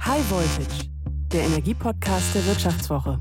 High Voltage, der Energiepodcast der Wirtschaftswoche.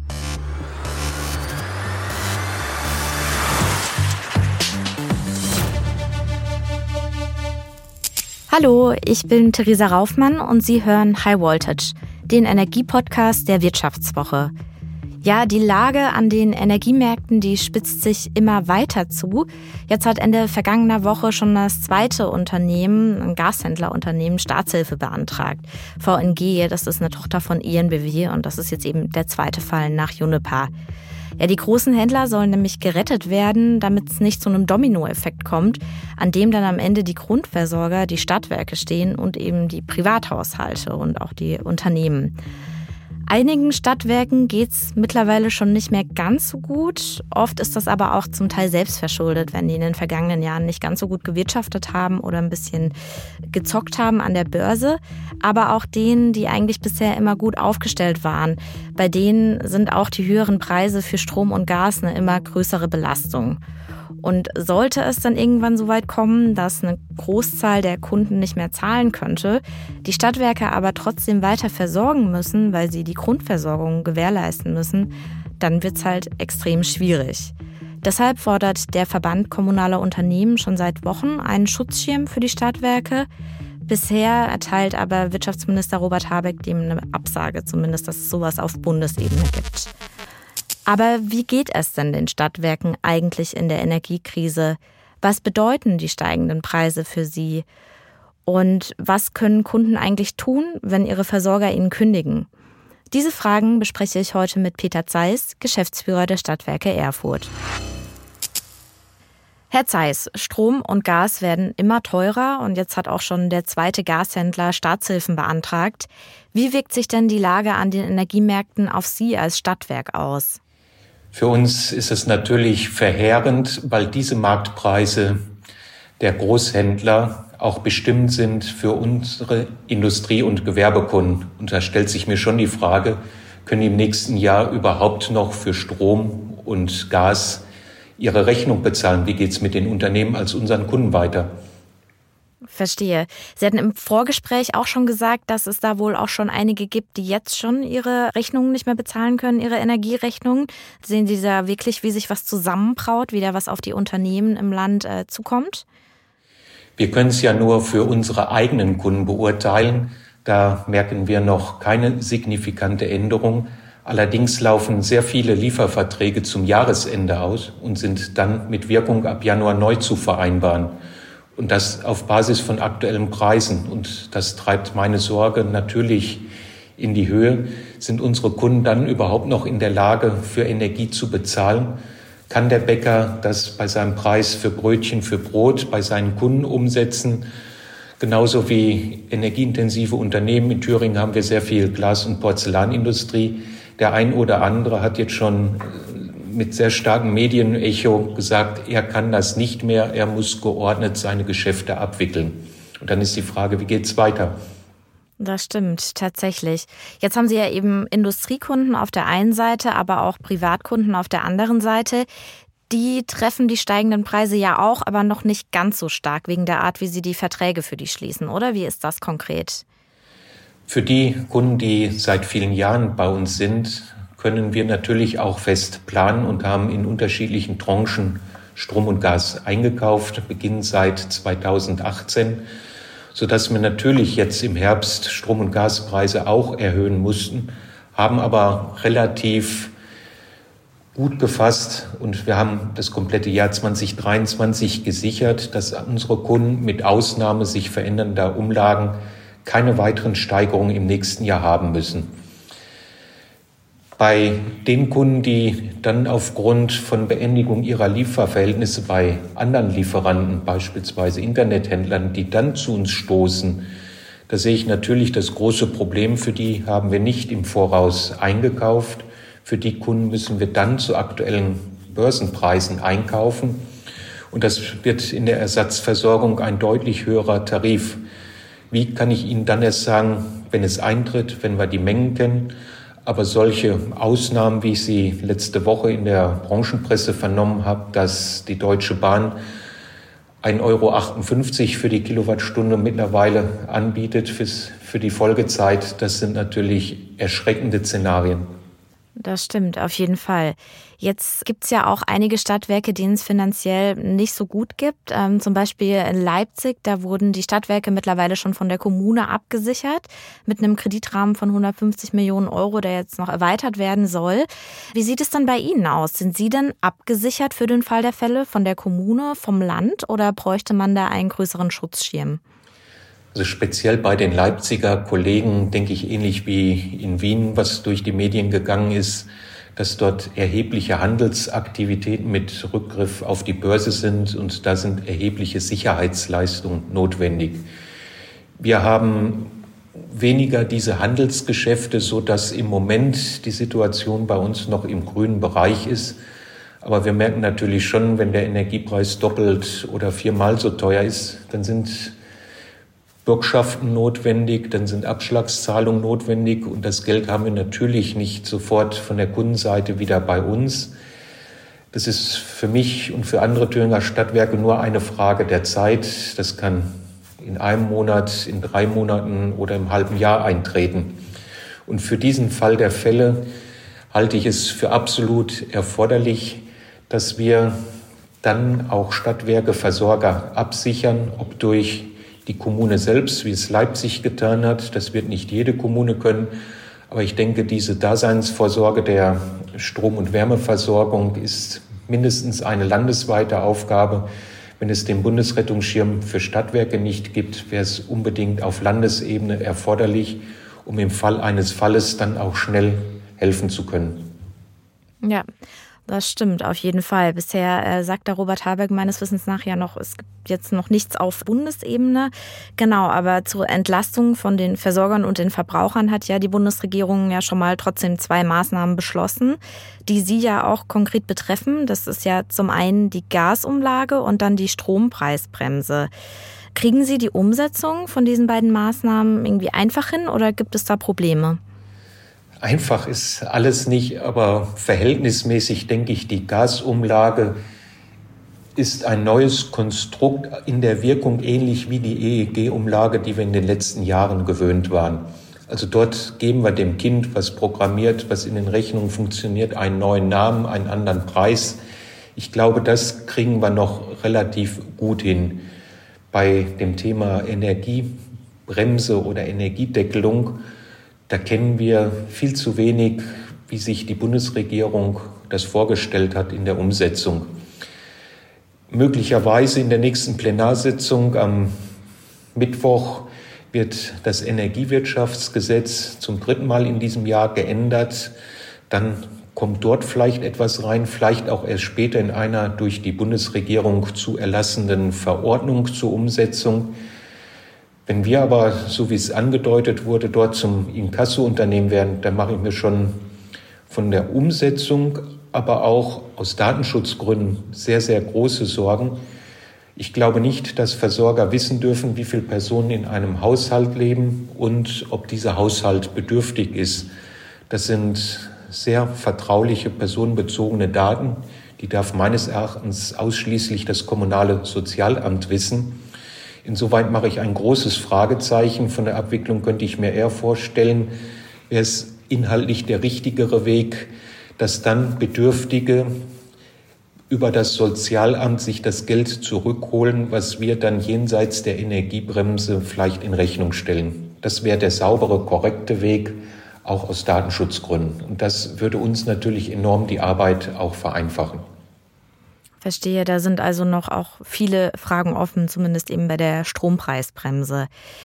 Hallo, ich bin Theresa Raufmann und Sie hören High Voltage, den Energiepodcast der Wirtschaftswoche. Ja, die Lage an den Energiemärkten, die spitzt sich immer weiter zu. Jetzt hat Ende vergangener Woche schon das zweite Unternehmen, ein Gashändlerunternehmen, Staatshilfe beantragt. VNG, das ist eine Tochter von EnBW und das ist jetzt eben der zweite Fall nach Uniper. Ja, die großen Händler sollen nämlich gerettet werden, damit es nicht zu einem Dominoeffekt kommt, an dem dann am Ende die Grundversorger, die Stadtwerke stehen und eben die Privathaushalte und auch die Unternehmen. Einigen Stadtwerken geht's mittlerweile schon nicht mehr ganz so gut. Oft ist das aber auch zum Teil selbstverschuldet, wenn die in den vergangenen Jahren nicht ganz so gut gewirtschaftet haben oder ein bisschen gezockt haben an der Börse. Aber auch denen, die eigentlich bisher immer gut aufgestellt waren, bei denen sind auch die höheren Preise für Strom und Gas eine immer größere Belastung. Und sollte es dann irgendwann so weit kommen, dass eine Großzahl der Kunden nicht mehr zahlen könnte, die Stadtwerke aber trotzdem weiter versorgen müssen, weil sie die Grundversorgung gewährleisten müssen, dann wird's halt extrem schwierig. Deshalb fordert der Verband kommunaler Unternehmen schon seit Wochen einen Schutzschirm für die Stadtwerke. Bisher erteilt aber Wirtschaftsminister Robert Habeck dem eine Absage, zumindest, dass es sowas auf Bundesebene gibt. Aber wie geht es denn den Stadtwerken eigentlich in der Energiekrise? Was bedeuten die steigenden Preise für sie? Und was können Kunden eigentlich tun, wenn ihre Versorger ihnen kündigen? Diese Fragen bespreche ich heute mit Peter Zeiss, Geschäftsführer der Stadtwerke Erfurt. Herr Zeiss, Strom und Gas werden immer teurer und jetzt hat auch schon der zweite Gashändler Staatshilfen beantragt. Wie wirkt sich denn die Lage an den Energiemärkten auf Sie als Stadtwerk aus? Für uns ist es natürlich verheerend, weil diese Marktpreise der Großhändler auch bestimmt sind für unsere Industrie- und Gewerbekunden. Und da stellt sich mir schon die Frage, können die im nächsten Jahr überhaupt noch für Strom und Gas ihre Rechnung bezahlen? Wie geht's mit den Unternehmen als unseren Kunden weiter? Verstehe. Sie hatten im Vorgespräch auch schon gesagt, dass es da wohl auch schon einige gibt, die jetzt schon ihre Rechnungen nicht mehr bezahlen können, ihre Energierechnungen. Sehen Sie da wirklich, wie sich was zusammenbraut, wie da was auf die Unternehmen im Land zukommt? Wir können es ja nur für unsere eigenen Kunden beurteilen. Da merken wir noch keine signifikante Änderung. Allerdings laufen sehr viele Lieferverträge zum Jahresende aus und sind dann mit Wirkung ab Januar neu zu vereinbaren. Und das auf Basis von aktuellen Preisen. Und das treibt meine Sorge natürlich in die Höhe. Sind unsere Kunden dann überhaupt noch in der Lage, für Energie zu bezahlen? Kann der Bäcker das bei seinem Preis für Brötchen, für Brot bei seinen Kunden umsetzen? Genauso wie energieintensive Unternehmen. In Thüringen haben wir sehr viel Glas- und Porzellanindustrie. Der ein oder andere hat jetzt schon mit sehr starkem Medienecho gesagt, er kann das nicht mehr, er muss geordnet seine Geschäfte abwickeln. Und dann ist die Frage, wie geht's weiter? Das stimmt, tatsächlich. Jetzt haben Sie ja eben Industriekunden auf der einen Seite, aber auch Privatkunden auf der anderen Seite. Die treffen die steigenden Preise ja auch, aber noch nicht ganz so stark wegen der Art, wie Sie die Verträge für die schließen, oder? Wie ist das konkret? Für die Kunden, die seit vielen Jahren bei uns sind, können wir natürlich auch fest planen und haben in unterschiedlichen Tranchen Strom und Gas eingekauft, beginnend seit 2018, sodass wir natürlich jetzt im Herbst Strom- und Gaspreise auch erhöhen mussten, haben aber relativ gut gefasst und wir haben das komplette Jahr 2023 gesichert, dass unsere Kunden mit Ausnahme sich verändernder Umlagen keine weiteren Steigerungen im nächsten Jahr haben müssen. Bei den Kunden, die dann aufgrund von Beendigung ihrer Lieferverhältnisse bei anderen Lieferanten, beispielsweise Internethändlern, die dann zu uns stoßen, da sehe ich natürlich das große Problem, für die haben wir nicht im Voraus eingekauft. Für die Kunden müssen wir dann zu aktuellen Börsenpreisen einkaufen. Und das wird in der Ersatzversorgung ein deutlich höherer Tarif. Wie kann ich Ihnen dann erst sagen, wenn es eintritt, wenn wir die Mengen kennen? Aber solche Ausnahmen, wie ich sie letzte Woche in der Branchenpresse vernommen habe, dass die Deutsche Bahn 1,58 € für die Kilowattstunde mittlerweile anbietet für die Folgezeit. Das sind natürlich erschreckende Szenarien. Das stimmt, auf jeden Fall. Jetzt gibt es ja auch einige Stadtwerke, denen es finanziell nicht so gut gibt. Zum Beispiel in Leipzig, da wurden die Stadtwerke mittlerweile schon von der Kommune abgesichert mit einem Kreditrahmen von 150 Millionen Euro, der jetzt noch erweitert werden soll. Wie sieht es dann bei Ihnen aus? Sind Sie denn abgesichert für den Fall der Fälle von der Kommune, vom Land oder bräuchte man da einen größeren Schutzschirm? Also speziell bei den Leipziger Kollegen denke ich ähnlich wie in Wien, was durch die Medien gegangen ist, dass dort erhebliche Handelsaktivitäten mit Rückgriff auf die Börse sind und da sind erhebliche Sicherheitsleistungen notwendig. Wir haben weniger diese Handelsgeschäfte, sodass im Moment die Situation bei uns noch im grünen Bereich ist. Aber wir merken natürlich schon, wenn der Energiepreis doppelt oder viermal so teuer ist, dann sind Bürgschaften notwendig, dann sind Abschlagszahlungen notwendig und das Geld haben wir natürlich nicht sofort von der Kundenseite wieder bei uns. Das ist für mich und für andere Thüringer Stadtwerke nur eine Frage der Zeit. Das kann in einem Monat, in 3 Monaten oder im halben Jahr eintreten. Und für diesen Fall der Fälle halte ich es für absolut erforderlich, dass wir dann auch Stadtwerke, Versorger absichern, ob durch die Kommune selbst, wie es Leipzig getan hat. Das wird nicht jede Kommune können. Aber ich denke, diese Daseinsvorsorge der Strom- und Wärmeversorgung ist mindestens eine landesweite Aufgabe. Wenn es den Bundesrettungsschirm für Stadtwerke nicht gibt, wäre es unbedingt auf Landesebene erforderlich, um im Fall eines Falles dann auch schnell helfen zu können. Ja, das stimmt auf jeden Fall. Bisher sagt der Robert Habeck meines Wissens nach ja noch, es gibt jetzt noch nichts auf Bundesebene. Genau, aber zur Entlastung von den Versorgern und den Verbrauchern hat ja die Bundesregierung ja schon mal trotzdem 2 Maßnahmen beschlossen, die Sie ja auch konkret betreffen. Das ist ja zum einen die Gasumlage und dann die Strompreisbremse. Kriegen Sie die Umsetzung von diesen beiden Maßnahmen irgendwie einfach hin oder gibt es da Probleme? Einfach ist alles nicht, aber verhältnismäßig denke ich, die Gasumlage ist ein neues Konstrukt in der Wirkung ähnlich wie die EEG-Umlage, die wir in den letzten Jahren gewöhnt waren. Also dort geben wir dem Kind, was programmiert, was in den Rechnungen funktioniert, einen neuen Namen, einen anderen Preis. Ich glaube, das kriegen wir noch relativ gut hin. Bei dem Thema Energiebremse oder Energiedeckelung, da kennen wir viel zu wenig, wie sich die Bundesregierung das vorgestellt hat in der Umsetzung. Möglicherweise in der nächsten Plenarsitzung am Mittwoch wird das Energiewirtschaftsgesetz zum 3. Mal in diesem Jahr geändert. Dann kommt dort vielleicht etwas rein, vielleicht auch erst später in einer durch die Bundesregierung zu erlassenen Verordnung zur Umsetzung. Wenn wir aber, so wie es angedeutet wurde, dort zum Inkasso-Unternehmen werden, dann mache ich mir schon von der Umsetzung, aber auch aus Datenschutzgründen sehr, sehr große Sorgen. Ich glaube nicht, dass Versorger wissen dürfen, wie viele Personen in einem Haushalt leben und ob dieser Haushalt bedürftig ist. Das sind sehr vertrauliche, personenbezogene Daten. Die darf meines Erachtens ausschließlich das kommunale Sozialamt wissen. Insoweit mache ich ein großes Fragezeichen. Von der Abwicklung könnte ich mir eher vorstellen, wäre es inhaltlich der richtigere Weg, dass dann Bedürftige über das Sozialamt sich das Geld zurückholen, was wir dann jenseits der Energiebremse vielleicht in Rechnung stellen. Das wäre der saubere, korrekte Weg, auch aus Datenschutzgründen. Und das würde uns natürlich enorm die Arbeit auch vereinfachen. Verstehe, da sind also noch auch viele Fragen offen, zumindest eben bei der Strompreisbremse.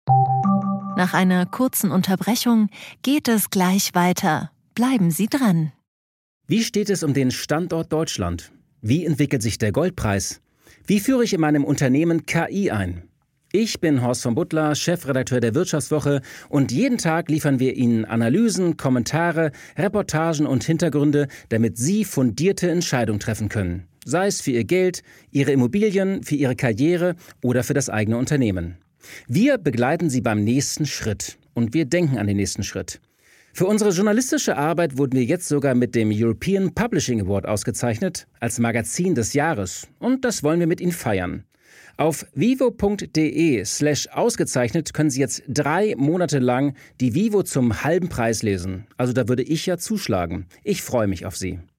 Nach einer kurzen Unterbrechung geht es gleich weiter. Bleiben Sie dran. Wie steht es um den Standort Deutschland? Wie entwickelt sich der Goldpreis? Wie führe ich in meinem Unternehmen KI ein? Ich bin Horst von Butler, Chefredakteur der Wirtschaftswoche und jeden Tag liefern wir Ihnen Analysen, Kommentare, Reportagen und Hintergründe, damit Sie fundierte Entscheidungen treffen können. Sei es für Ihr Geld, Ihre Immobilien, für Ihre Karriere oder für das eigene Unternehmen. Wir begleiten Sie beim nächsten Schritt und wir denken an den nächsten Schritt. Für unsere journalistische Arbeit wurden wir jetzt sogar mit dem European Publishing Award ausgezeichnet als Magazin des Jahres und das wollen wir mit Ihnen feiern. Auf vivo.de/ausgezeichnet können Sie jetzt 3 Monate lang die Vivo zum halben Preis lesen. Also da würde ich ja zuschlagen. Ich freue mich auf Sie.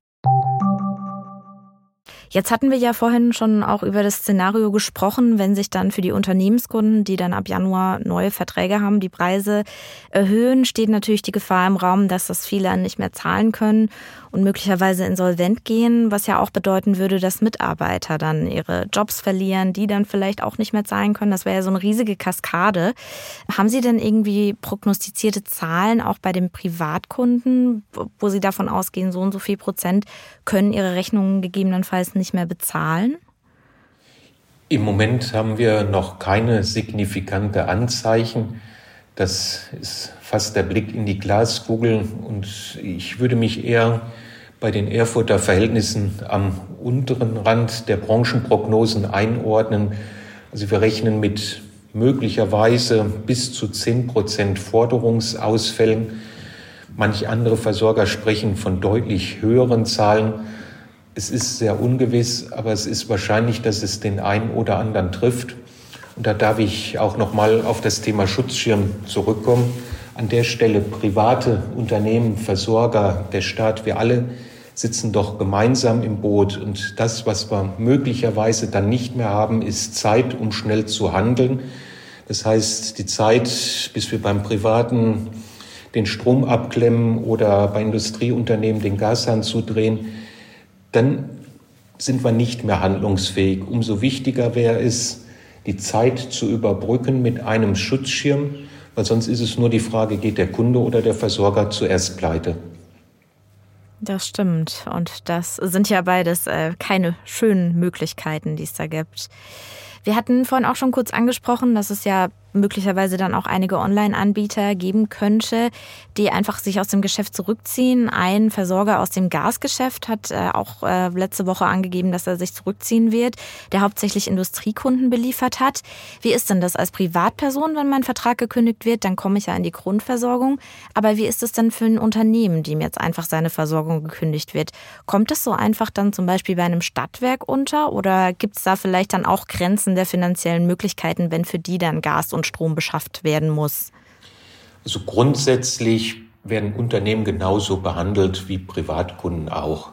Jetzt hatten wir ja vorhin schon auch über das Szenario gesprochen, wenn sich dann für die Unternehmenskunden, die dann ab Januar neue Verträge haben, die Preise erhöhen, steht natürlich die Gefahr im Raum, dass das viele nicht mehr zahlen können und möglicherweise insolvent gehen, was ja auch bedeuten würde, dass Mitarbeiter dann ihre Jobs verlieren, die dann vielleicht auch nicht mehr zahlen können. Das wäre ja so eine riesige Kaskade. Haben Sie denn irgendwie prognostizierte Zahlen auch bei den Privatkunden, wo Sie davon ausgehen, so und so viel Prozent können ihre Rechnungen gegebenenfalls nicht mehr bezahlen? Im Moment haben wir noch keine signifikante Anzeichen. Das ist fast der Blick in die Glaskugel und ich würde mich eher bei den Erfurter Verhältnissen am unteren Rand der Branchenprognosen einordnen. Also wir rechnen mit möglicherweise bis zu 10% Forderungsausfällen. Manch andere Versorger sprechen von deutlich höheren Zahlen. Es ist sehr ungewiss, aber es ist wahrscheinlich, dass es den einen oder anderen trifft. Und da darf ich auch noch mal auf das Thema Schutzschirm zurückkommen. An der Stelle private Unternehmen, Versorger, der Staat, wir alle sitzen doch gemeinsam im Boot. Und das, was wir möglicherweise dann nicht mehr haben, ist Zeit, um schnell zu handeln. Das heißt, die Zeit, bis wir beim Privaten den Strom abklemmen oder bei Industrieunternehmen den Gashahn zudrehen, dann sind wir nicht mehr handlungsfähig. Umso wichtiger wäre es, die Zeit zu überbrücken mit einem Schutzschirm, weil sonst ist es nur die Frage, geht der Kunde oder der Versorger zuerst pleite? Das stimmt. Und das sind ja beides keine schönen Möglichkeiten, die es da gibt. Wir hatten vorhin auch schon kurz angesprochen, dass es ja möglicherweise dann auch einige Online-Anbieter geben könnte, die einfach sich aus dem Geschäft zurückziehen. Ein Versorger aus dem Gasgeschäft hat auch letzte Woche angegeben, dass er sich zurückziehen wird, der hauptsächlich Industriekunden beliefert hat. Wie ist denn das als Privatperson, wenn mein Vertrag gekündigt wird? Dann komme ich ja in die Grundversorgung. Aber wie ist es denn für ein Unternehmen, dem jetzt einfach seine Versorgung gekündigt wird? Kommt es so einfach dann zum Beispiel bei einem Stadtwerk unter? Oder gibt es da vielleicht dann auch Grenzen der finanziellen Möglichkeiten, wenn für die dann Gas und Strom beschafft werden muss? Also grundsätzlich werden Unternehmen genauso behandelt wie Privatkunden auch.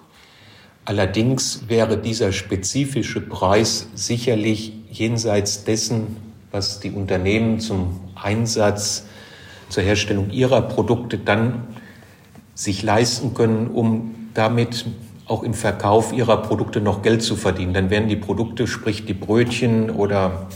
Allerdings wäre dieser spezifische Preis sicherlich jenseits dessen, was die Unternehmen zum Einsatz, zur Herstellung ihrer Produkte dann sich leisten können, um damit auch im Verkauf ihrer Produkte noch Geld zu verdienen. Dann werden die Produkte, sprich die Brötchen oder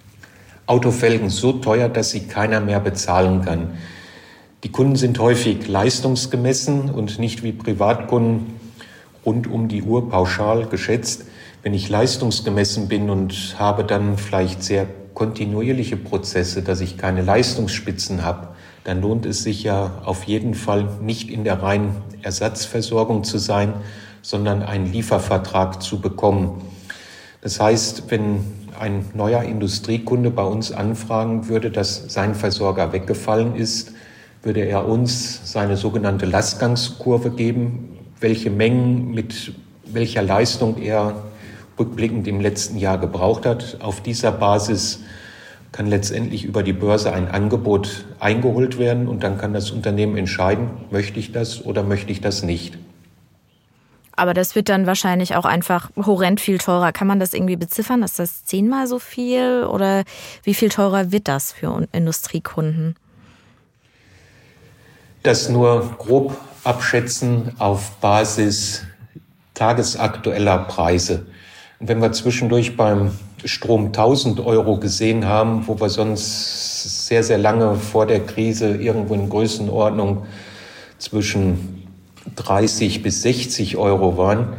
Autofelgen, so teuer, dass sie keiner mehr bezahlen kann. Die Kunden sind häufig leistungsgemessen und nicht wie Privatkunden rund um die Uhr pauschal geschätzt. Wenn ich leistungsgemessen bin und habe dann vielleicht sehr kontinuierliche Prozesse, dass ich keine Leistungsspitzen habe, dann lohnt es sich ja auf jeden Fall nicht in der reinen Ersatzversorgung zu sein, sondern einen Liefervertrag zu bekommen. Das heißt, wenn ein neuer Industriekunde bei uns anfragen würde, dass sein Versorger weggefallen ist, würde er uns seine sogenannte Lastgangskurve geben, welche Mengen mit welcher Leistung er rückblickend im letzten Jahr gebraucht hat. Auf dieser Basis kann letztendlich über die Börse ein Angebot eingeholt werden und dann kann das Unternehmen entscheiden, möchte ich das oder möchte ich das nicht. Aber das wird dann wahrscheinlich auch einfach horrend viel teurer. Kann man das irgendwie beziffern? Ist das 10-mal so viel oder wie viel teurer wird das für Industriekunden? Das nur grob abschätzen auf Basis tagesaktueller Preise. Und wenn wir zwischendurch beim Strom 1.000 € gesehen haben, wo wir sonst sehr, sehr lange vor der Krise irgendwo in Größenordnung zwischen 30 bis 60 € waren,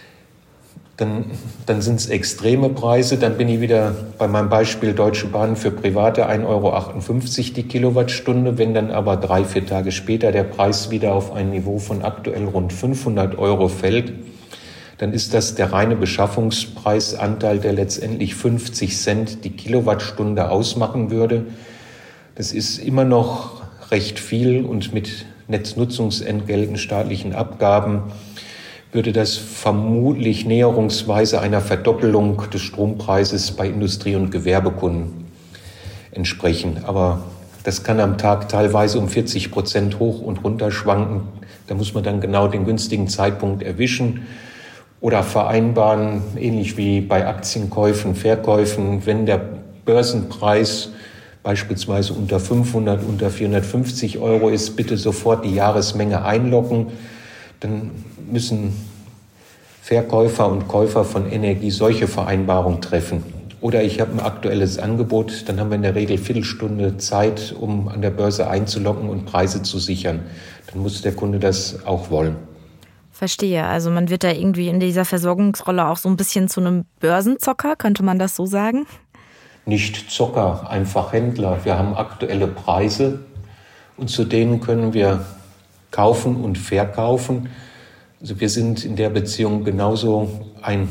dann sind es extreme Preise. Dann bin ich wieder bei meinem Beispiel Deutsche Bahn für Private 1,58 € die Kilowattstunde. Wenn dann aber 3-4 Tage später der Preis wieder auf ein Niveau von aktuell rund 500 € fällt, dann ist das der reine Beschaffungspreisanteil, der letztendlich 50 Cent die Kilowattstunde ausmachen würde. Das ist immer noch recht viel und mit Netznutzungsentgelten, staatlichen Abgaben würde das vermutlich näherungsweise einer Verdoppelung des Strompreises bei Industrie- und Gewerbekunden entsprechen. Aber das kann am Tag teilweise um 40% hoch und runter schwanken. Da muss man dann genau den günstigen Zeitpunkt erwischen oder vereinbaren, ähnlich wie bei Aktienkäufen, Verkäufen. Wenn der Börsenpreis beispielsweise unter 500, unter 450 Euro ist, bitte sofort die Jahresmenge einloggen. Dann müssen Verkäufer und Käufer von Energie solche Vereinbarungen treffen. Oder ich habe ein aktuelles Angebot, dann haben wir in der Regel Viertelstunde Zeit, um an der Börse einzuloggen und Preise zu sichern. Dann muss der Kunde das auch wollen. Verstehe. Also man wird da irgendwie in dieser Versorgungsrolle auch so ein bisschen zu einem Börsenzocker, könnte man das so sagen? Nicht Zocker, einfach Händler. Wir haben aktuelle Preise und zu denen können wir kaufen und verkaufen. Also wir sind in der Beziehung genauso ein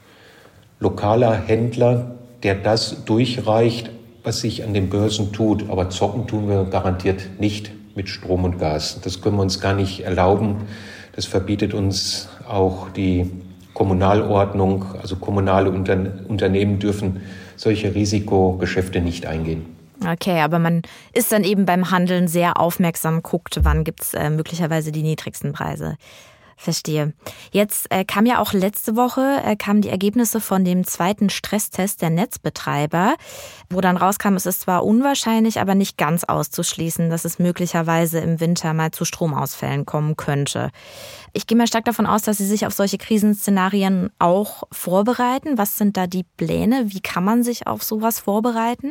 lokaler Händler, der das durchreicht, was sich an den Börsen tut. Aber zocken tun wir garantiert nicht mit Strom und Gas. Das können wir uns gar nicht erlauben. Das verbietet uns auch die Kommunalordnung. Also kommunale Unternehmen dürfen solche Risikogeschäfte nicht eingehen. Okay, aber man ist dann eben beim Handeln sehr aufmerksam, guckt, wann gibt es möglicherweise die niedrigsten Preise. Verstehe. Jetzt kam ja auch letzte Woche kamen die Ergebnisse von dem zweiten Stresstest der Netzbetreiber, wo dann rauskam, es ist zwar unwahrscheinlich, aber nicht ganz auszuschließen, dass es möglicherweise im Winter mal zu Stromausfällen kommen könnte. Ich gehe mal stark davon aus, dass Sie sich auf solche Krisenszenarien auch vorbereiten. Was sind da die Pläne? Wie kann man sich auf sowas vorbereiten?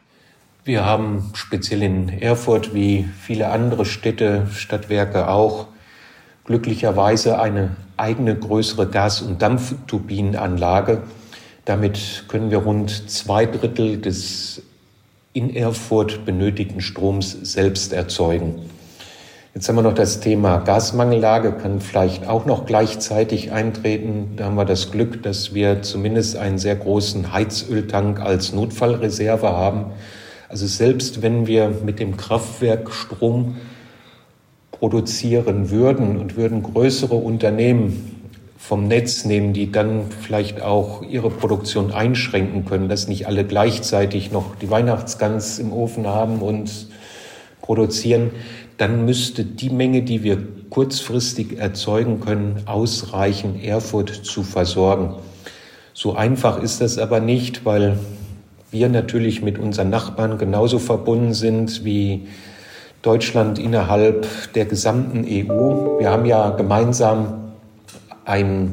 Wir haben speziell in Erfurt wie viele andere Städte, Stadtwerke auch, glücklicherweise eine eigene größere Gas- und Dampfturbinenanlage. Damit können wir rund 2/3 des in Erfurt benötigten Stroms selbst erzeugen. Jetzt haben wir noch das Thema Gasmangellage, kann vielleicht auch noch gleichzeitig eintreten. Da haben wir das Glück, dass wir zumindest einen sehr großen Heizöltank als Notfallreserve haben. Also selbst wenn wir mit dem Kraftwerk Strom produzieren würden und würden größere Unternehmen vom Netz nehmen, die dann vielleicht auch ihre Produktion einschränken können, dass nicht alle gleichzeitig noch die Weihnachtsgans im Ofen haben und produzieren, dann müsste die Menge, die wir kurzfristig erzeugen können, ausreichen, Erfurt zu versorgen. So einfach ist das aber nicht, weil wir natürlich mit unseren Nachbarn genauso verbunden sind wie Deutschland innerhalb der gesamten EU. Wir haben ja gemeinsam ein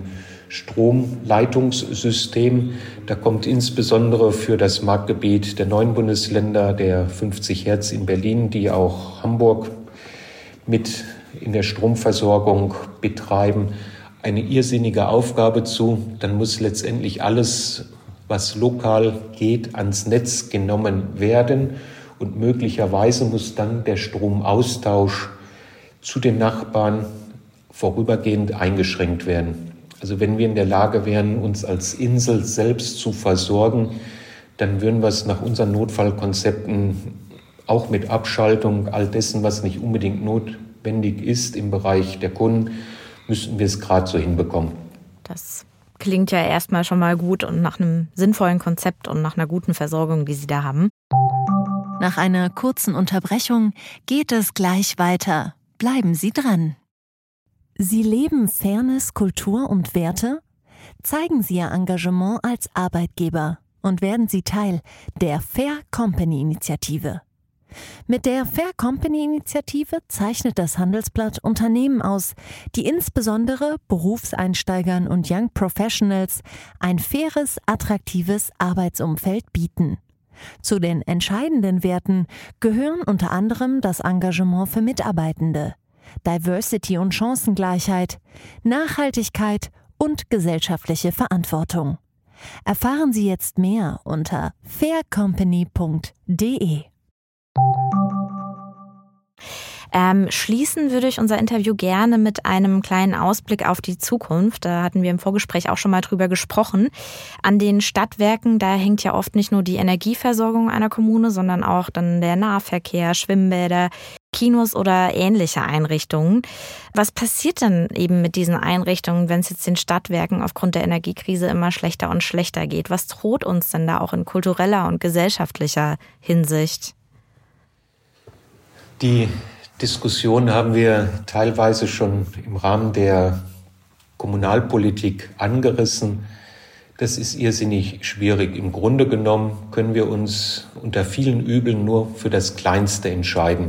Stromleitungssystem. Da kommt insbesondere für das Marktgebiet der 9 Bundesländer, der 50 Hertz in Berlin, die auch Hamburg mit in der Stromversorgung betreiben, eine irrsinnige Aufgabe zu. Dann muss letztendlich alles, was lokal geht, ans Netz genommen werden. Und möglicherweise muss dann der Stromaustausch zu den Nachbarn vorübergehend eingeschränkt werden. Also wenn wir in der Lage wären, uns als Insel selbst zu versorgen, dann würden wir es nach unseren Notfallkonzepten auch mit Abschaltung all dessen, was nicht unbedingt notwendig ist im Bereich der Kunden, müssten wir es gerade so hinbekommen. Das klingt ja erstmal schon mal gut und nach einem sinnvollen Konzept und nach einer guten Versorgung, die Sie da haben. Nach einer kurzen Unterbrechung geht es gleich weiter. Bleiben Sie dran. Sie leben Fairness, Kultur und Werte? Zeigen Sie Ihr Engagement als Arbeitgeber und werden Sie Teil der Fair Company Initiative. Mit der Fair Company Initiative zeichnet das Handelsblatt Unternehmen aus, die insbesondere Berufseinsteigern und Young Professionals ein faires, attraktives Arbeitsumfeld bieten. Zu den entscheidenden Werten gehören unter anderem das Engagement für Mitarbeitende, Diversity und Chancengleichheit, Nachhaltigkeit und gesellschaftliche Verantwortung. Erfahren Sie jetzt mehr unter faircompany.de. Schließen würde ich unser Interview gerne mit einem kleinen Ausblick auf die Zukunft. Da hatten wir im Vorgespräch auch schon mal drüber gesprochen. An den Stadtwerken, da hängt ja oft nicht nur die Energieversorgung einer Kommune, sondern auch dann der Nahverkehr, Schwimmbäder, Kinos oder ähnliche Einrichtungen. Was passiert denn eben mit diesen Einrichtungen, wenn es jetzt den Stadtwerken aufgrund der Energiekrise immer schlechter und schlechter geht? Was droht uns denn da auch in kultureller und gesellschaftlicher Hinsicht? Die Diskussion haben wir teilweise schon im Rahmen der Kommunalpolitik angerissen. Das ist irrsinnig schwierig. Im Grunde genommen können wir uns unter vielen Übeln nur für das Kleinste entscheiden.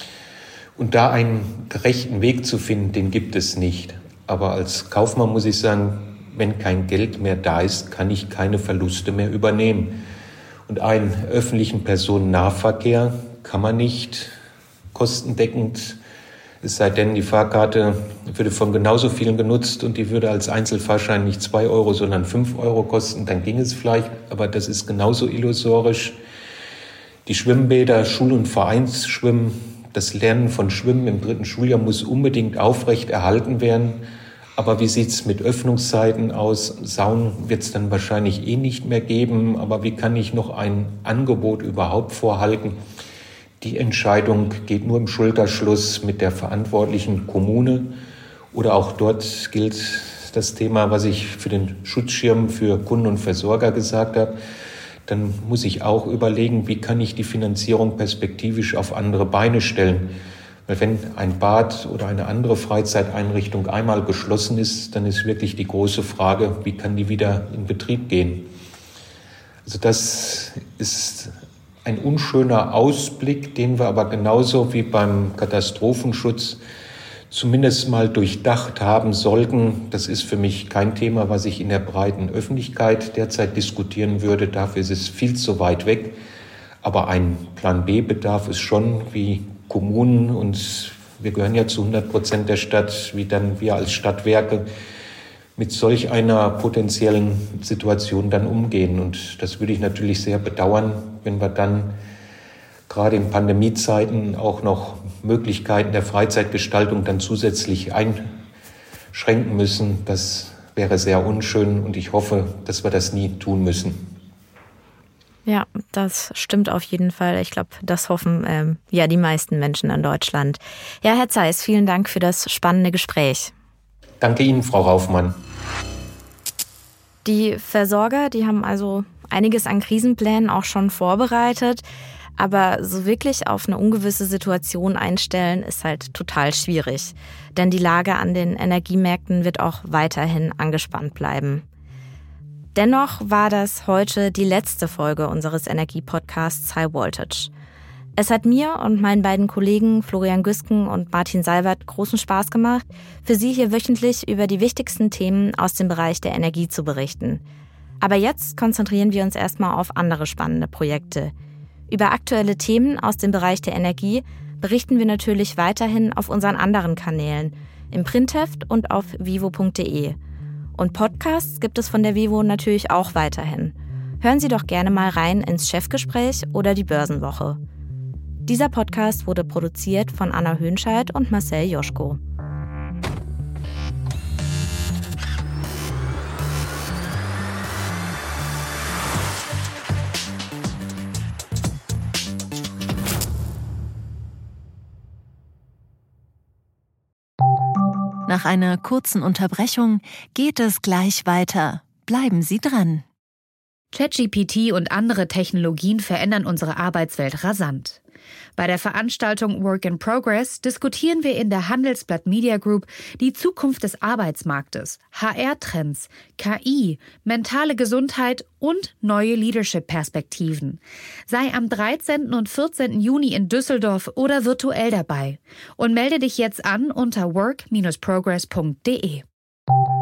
Und da einen gerechten Weg zu finden, den gibt es nicht. Aber als Kaufmann muss ich sagen, wenn kein Geld mehr da ist, kann ich keine Verluste mehr übernehmen. Und einen öffentlichen Personennahverkehr kann man nicht kostendeckend, es sei denn, die Fahrkarte würde von genauso vielen genutzt und die würde als Einzelfahrschein nicht 2 Euro, sondern 5 Euro kosten, dann ging es vielleicht, aber das ist genauso illusorisch. Die Schwimmbäder, Schul- und Vereinsschwimmen, das Lernen von Schwimmen im 3. Schuljahr muss unbedingt aufrecht erhalten werden. Aber wie sieht's mit Öffnungszeiten aus? Saunen wird es dann wahrscheinlich nicht mehr geben. Aber wie kann ich noch ein Angebot überhaupt vorhalten? Die Entscheidung geht nur im Schulterschluss mit der verantwortlichen Kommune. Oder auch dort gilt das Thema, was ich für den Schutzschirm für Kunden und Versorger gesagt habe. Dann muss ich auch überlegen, wie kann ich die Finanzierung perspektivisch auf andere Beine stellen. Weil wenn ein Bad oder eine andere Freizeiteinrichtung einmal geschlossen ist, dann ist wirklich die große Frage, wie kann die wieder in Betrieb gehen. Also das ist ein unschöner Ausblick, den wir aber genauso wie beim Katastrophenschutz zumindest mal durchdacht haben sollten. Das ist für mich kein Thema, was ich in der breiten Öffentlichkeit derzeit diskutieren würde. Dafür ist es viel zu weit weg. Aber ein Plan B bedarf es schon, wie Kommunen, und wir gehören ja zu 100% der Stadt, wie dann wir als Stadtwerke mit solch einer potenziellen Situation dann umgehen. Und das würde ich natürlich sehr bedauern, wenn wir dann gerade in Pandemiezeiten auch noch Möglichkeiten der Freizeitgestaltung dann zusätzlich einschränken müssen. Das wäre sehr unschön und ich hoffe, dass wir das nie tun müssen. Ja, das stimmt auf jeden Fall. Ich glaube, das hoffen die meisten Menschen in Deutschland. Ja, Herr Zeiss, vielen Dank für das spannende Gespräch. Danke Ihnen, Frau Raufmann. Die Versorger, die haben also einiges an Krisenplänen auch schon vorbereitet. Aber so wirklich auf eine ungewisse Situation einstellen, ist halt total schwierig. Denn die Lage an den Energiemärkten wird auch weiterhin angespannt bleiben. Dennoch war das heute die letzte Folge unseres Energiepodcasts High Voltage. Es hat mir und meinen beiden Kollegen Florian Güsken und Martin Salwert großen Spaß gemacht, für Sie hier wöchentlich über die wichtigsten Themen aus dem Bereich der Energie zu berichten. Aber jetzt konzentrieren wir uns erstmal auf andere spannende Projekte. Über aktuelle Themen aus dem Bereich der Energie berichten wir natürlich weiterhin auf unseren anderen Kanälen, im Printheft und auf vivo.de. Und Podcasts gibt es von der Vivo natürlich auch weiterhin. Hören Sie doch gerne mal rein ins Chefgespräch oder die Börsenwoche. Dieser Podcast wurde produziert von Anna Höhnscheid und Marcel Joschko. Nach einer kurzen Unterbrechung geht es gleich weiter. Bleiben Sie dran. ChatGPT und andere Technologien verändern unsere Arbeitswelt rasant. Bei der Veranstaltung Work in Progress diskutieren wir in der Handelsblatt Media Group die Zukunft des Arbeitsmarktes, HR-Trends, KI, mentale Gesundheit und neue Leadership-Perspektiven. Sei am 13. und 14. Juni in Düsseldorf oder virtuell dabei und melde dich jetzt an unter work-progress.de.